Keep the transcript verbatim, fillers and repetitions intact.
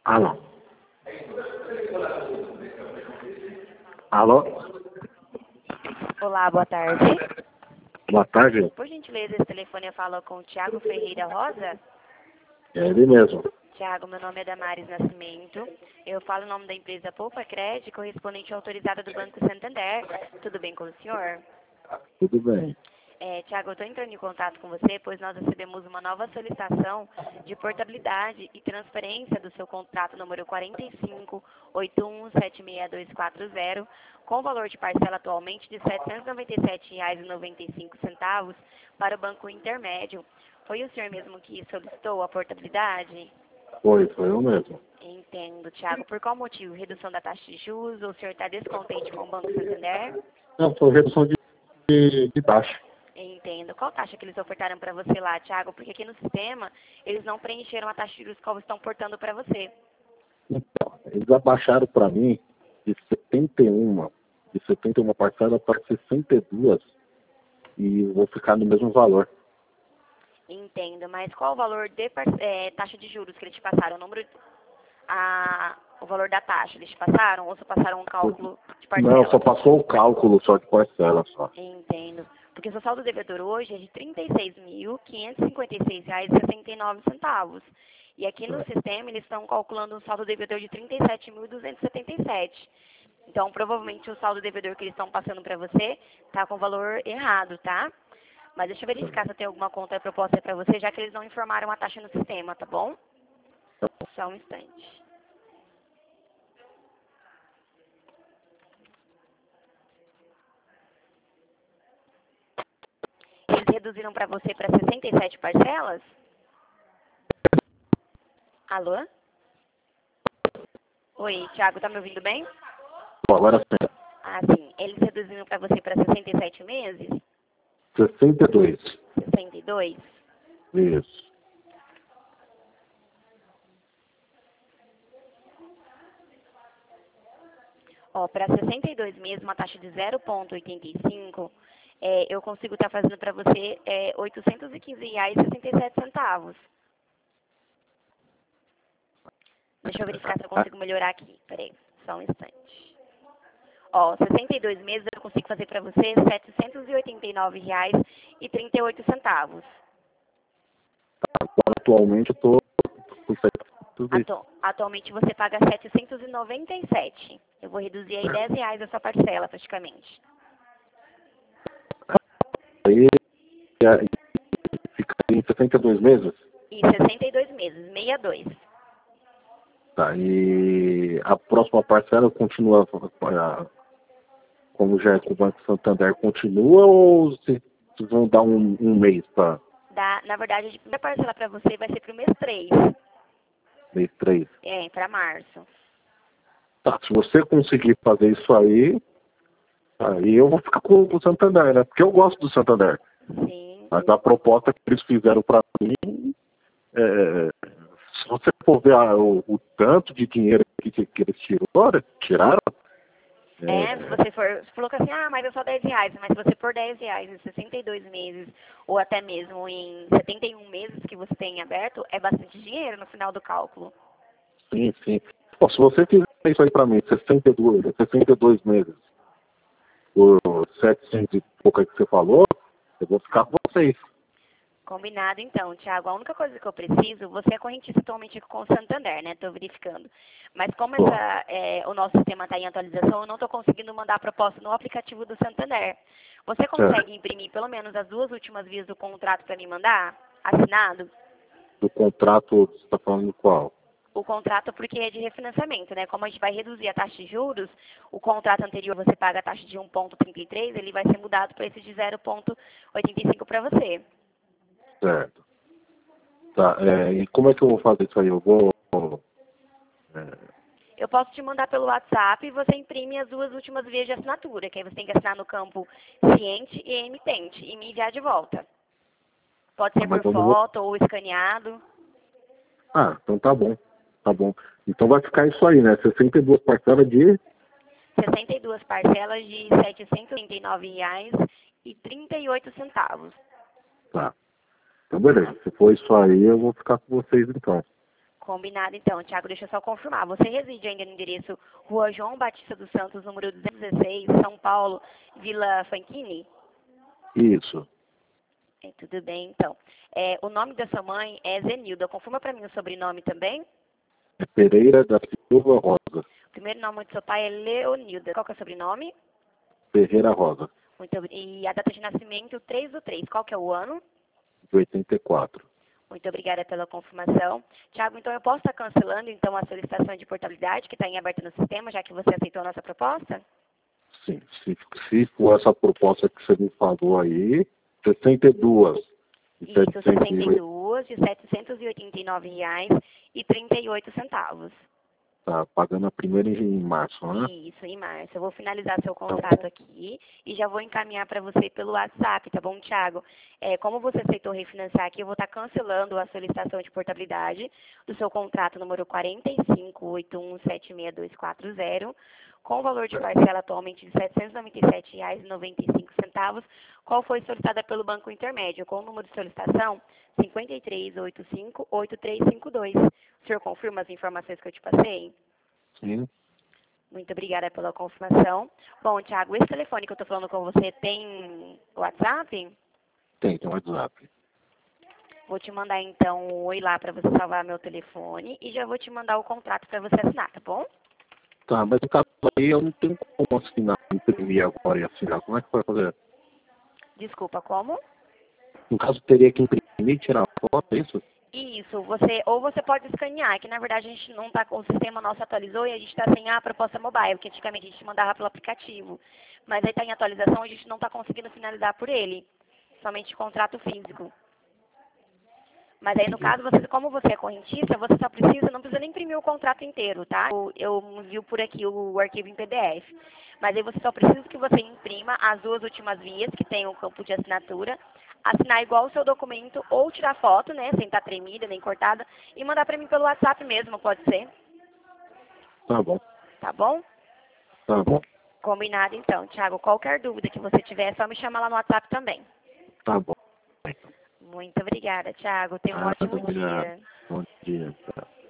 Alô? Alô? Olá, boa tarde. Boa tarde. Por gentileza, esse telefone eu falo com o Thiago Ferreira Rosa. É ele mesmo. Tiago, meu nome é Damares Nascimento. Eu falo o nome da empresa Poupa Crédito, correspondente autorizada do Banco Santander. Tudo bem com o senhor? Tudo bem. É, Tiago, eu estou entrando em contato com você, pois nós recebemos uma nova solicitação de portabilidade e transferência do seu contrato número quatro cinco oito um sete seis dois quatro zero, com valor de parcela atualmente de setecentos e noventa e sete reais e noventa e cinco centavos para o Banco Intermédio. Foi o senhor mesmo que solicitou a portabilidade? Foi, foi eu mesmo. Entendo, Tiago. Por qual motivo? Redução da taxa de juros ou o senhor está descontente com o Banco Santander? Não, foi redução de, de, de taxa. Entendo. Qual taxa que eles ofertaram para você lá, Tiago? Porque aqui no sistema eles não preencheram a taxa de juros que eles estão portando para você. Então, eles abaixaram para mim de setenta e um, de setenta e uma parcelas para sessenta e duas e eu vou ficar no mesmo valor. Entendo. Mas qual o valor de par- é, taxa de juros que eles te passaram? O número, a, o valor da taxa eles te passaram ou só passaram um cálculo de parcela? Não, só passou o cálculo só de parcela só. Entendo. Porque seu saldo devedor hoje é de trinta e seis mil quinhentos e cinquenta e seis reais e sessenta e nove centavos. E aqui no sistema eles estão calculando um saldo devedor de trinta e sete mil duzentos e setenta e sete. Então, provavelmente o saldo devedor que eles estão passando para você está com o valor errado, tá? Mas deixa eu verificar se eu tenho alguma conta proposta para você, já que eles não informaram a taxa no sistema, tá bom? Só um instante. Eles reduziram para você para sessenta e sete parcelas? Alô? Oi, Thiago, tá me ouvindo bem? Bom, agora sim. Ah, sim. Eles reduziram para você para sessenta e sete meses? sessenta e dois. sessenta e dois? Isso. Ó, para sessenta e dois meses, uma taxa de zero vírgula oitenta e cinco, é, eu consigo estar fazendo para você é, oitocentos e quinze reais e sessenta e sete centavos. Deixa eu verificar se eu consigo melhorar aqui. Peraí, só um instante. Ó, sessenta e dois meses eu consigo fazer para você setecentos e oitenta e nove reais e trinta e oito centavos. Agora, atualmente eu tô com setecentos e... Atu atualmente você paga setecentos e noventa e sete. Eu vou reduzir aí dez reais a sua parcela, praticamente. Aí aí fica em sessenta e dois meses? E sessenta e dois meses, sessenta e dois. Tá, e a próxima parcela continua a- como já é com o Banco Santander, continua ou se se vão dar um, um mês para Da, na verdade, a primeira parcela para você vai ser para o mês três. mês três? É, para março. Tá, se você conseguir fazer isso aí, aí eu vou ficar com, com o Santander, né? Porque eu gosto do Santander. Sim. Mas a proposta que eles fizeram para mim, é, se você for ver a- o, o tanto de dinheiro que, que eles tiraram, tiraram É, se você for, você falou que assim, ah, mas é só dez reais, mas se você for dez reais em sessenta e dois meses, ou até mesmo em setenta e um meses que você tem aberto, é bastante dinheiro no final do cálculo. sim, sim. Pô, se você fizer isso aí para mim, sessenta e dois, sessenta e dois meses, por setecentos e pouco aí que você falou, eu vou ficar com vocês. Combinado, então, Thiago. A única coisa que eu preciso, você é correntista atualmente com o Santander, né? Estou verificando. Mas como Pô, essa, é, o nosso sistema está em atualização, eu não estou conseguindo mandar a proposta no aplicativo do Santander. Você certo. consegue imprimir pelo menos as duas últimas vias do contrato para me mandar, assinado? Do contrato, você está falando qual? O contrato porque é de refinanciamento, né? Como a gente vai reduzir a taxa de juros, o contrato anterior você paga a taxa de um vírgula trinta e três, ele vai ser mudado para esse de zero vírgula oitenta e cinco para você. Certo. Tá, é, e como é que eu vou fazer isso aí? Eu vou... É, Eu posso te mandar pelo WhatsApp e você imprime as duas últimas vias de assinatura, que aí você tem que assinar no campo ciente e emitente e me enviar de volta. Pode ah, ser mas por eu não vou... foto ou escaneado. Ah, então tá bom. Tá bom. Então vai ficar isso aí, né? sessenta e duas parcelas de... sessenta e duas parcelas de setecentos e trinta e nove reais e trinta e oito centavos. Tá. Então beleza. Se for isso aí, eu vou ficar com vocês então. Combinado, então. Tiago, deixa eu só confirmar. Você reside ainda no endereço Rua João Batista dos Santos, número duzentos e dezesseis, São Paulo, Vila Fanchini? Isso. É, tudo bem, então. É, o nome da sua mãe é Zenilda. Confirma para mim o sobrenome também? É Pereira da Silva Rosa. O primeiro nome do seu pai é Leonilda. Qual que é o sobrenome? Ferreira Rosa. Muito obri- E a data de nascimento, três do três. Qual que é o ano? De oitenta e quatro. Muito obrigada pela confirmação. Tiago, então eu posso estar cancelando então a solicitação de portabilidade que está em aberta no sistema, já que você aceitou a nossa proposta? Sim. Se, se for essa proposta que você me falou aí, sessenta e dois. Isso, setecentos e sessenta e oito. duas de setecentos e oitenta e nove reais e trinta e oito centavos. Tá pagando a primeira em março, né? Isso, em março. Eu vou finalizar seu contrato aqui e já vou encaminhar para você pelo WhatsApp, tá bom, Thiago? É, como você aceitou refinanciar aqui, eu vou estar cancelando a solicitação de portabilidade do seu contrato número quatro cinco oito um sete seis dois quatro zero, com o valor de parcela atualmente de setecentos e noventa e sete reais e noventa e cinco centavos, qual foi solicitada pelo Banco Intermédio, com o número de solicitação cinco três oito cinco oito três cinco dois. O senhor confirma as informações que eu te passei? Sim. Muito obrigada pela confirmação. Bom, Thiago, esse telefone que eu estou falando com você tem WhatsApp? Tem, tem um WhatsApp. Vou te mandar, então, um oi lá para você salvar meu telefone e já vou te mandar o contrato para você assinar, tá bom? Tá, mas no caso aí eu não tenho como assinar, imprimir agora e assinar. Como é que vai fazer? Desculpa, como? No caso, teria que imprimir e tirar a foto, é isso? Isso, você, ou você pode escanear, que na verdade a gente não tá com o sistema nosso atualizou e a gente está sem a proposta mobile, que antigamente a gente mandava pelo aplicativo. Mas aí está em atualização, a gente não está conseguindo finalizar por ele, somente contrato físico. Mas aí, no caso, você, como você é correntista, você só precisa, não precisa nem imprimir o contrato inteiro, tá? Eu, eu envio por aqui o, o arquivo em P D F. Mas aí você só precisa que você imprima as duas últimas vias, que tem o campo de assinatura, assinar igual o seu documento, ou tirar foto, né, sem estar tremida, nem cortada, e mandar para mim pelo WhatsApp mesmo, pode ser? Tá bom. Tá bom? Tá bom. Combinado, então. Thiago, qualquer dúvida que você tiver, é só me chamar lá no WhatsApp também. Tá bom. Muito obrigada, Thiago. Tenha um Ah, ótimo obrigado. dia. Bom dia. Tá.